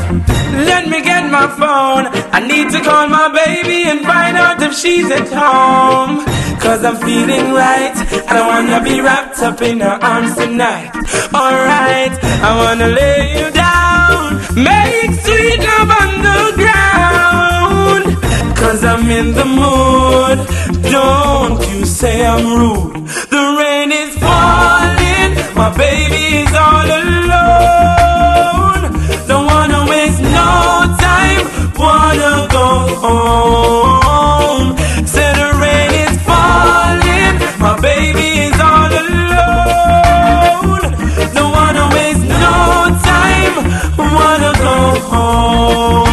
Let me get my phone. I need to call my baby and find out if she's at home. Cause I'm feeling right, and I wanna be wrapped up in her arms tonight. Alright, I wanna lay you down, make sweet love on the ground. Cause I'm in the mood, don't you say I'm rude. The rain is falling, my baby is all alone. Don't wanna waste no time, wanna go home. Say the rain is falling, my baby is all alone. Don't wanna waste no time, wanna go home.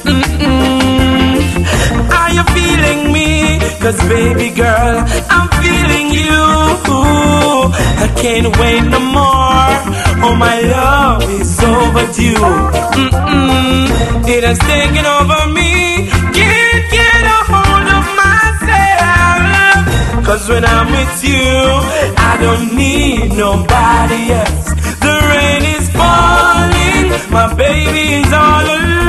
Are you feeling me? Cause baby girl, I'm feeling you. I can't wait no more. Oh, my love is overdue. It has taken over me. Can't get a hold of myself. Cause when I'm with you, I don't need nobody else. The rain is falling, my baby is all alone.